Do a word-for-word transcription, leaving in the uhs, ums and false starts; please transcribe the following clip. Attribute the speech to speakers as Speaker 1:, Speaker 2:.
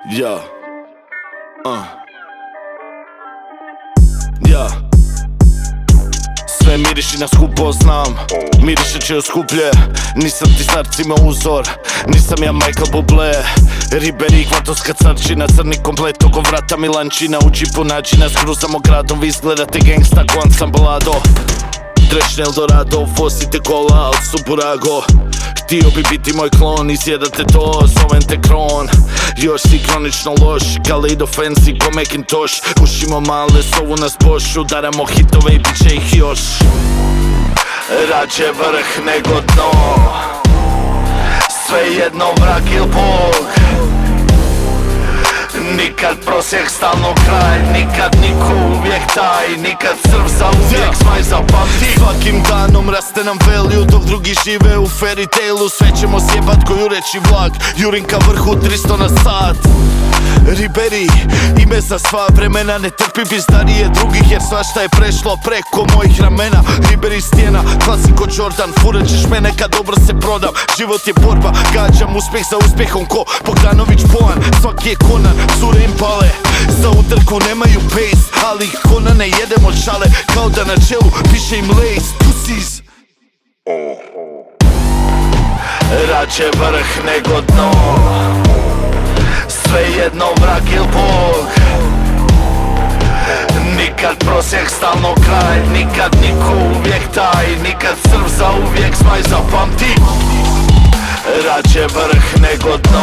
Speaker 1: Ja, uh. Ja, sve miriši na skupo znam, miriše će još skuplje. Nisam ti starcima uzor, nisam ja Michael Bublé. Riberi, kvatovska carčina, crni komplet oko vrata Milančina. U džipu načina, skruzamo gradom, vi izgledate gangsta ko ansamblado. Trešne Eldorado, fosite kola od Supurago. Htio bi biti moj klon, izjedate to, zovem te Kron. Još si kronično loš, Kaleido fancy ko Macintosh. Pušimo male, sovu nas boš, udaramo hitove i bit će ih još. Rađe vrh nego dno, sve jedno vrag il bog. Nikad prosjek, stalno kraj, nikad niko, uvijek taj. Nikad crv za uvijek, smaj zapamti. Svakim danom raste nam value, dok drugi žive u fairy tale-u. Sve ćemo sjebat ko jureći vlak, jurim ka vrhu tristo na sat. Riberi, ime za sva vremena, ne trpi pizdarije drugih jer svašta je prešlo preko mojih ramena. Riberi stijena, klasiko Jordan, furat ćeš mene kad dobro se prodam. Život je borba, gađam uspjeh za uspjehom ko Bogdanović Bojan, svaki je Conan, cure im pale. Za utrku nemaju pace, ali ih Conane jedemo šale. Kao da na čelu piše im lace, pussies. Rađe vrh nego dno, sve jedno vrag il bog. Nikad prosjek, stalno kraj, nikad niko, uvijek taj. Nikad crv za uvijek, smaj zapamti. Rađe vrh nego dno,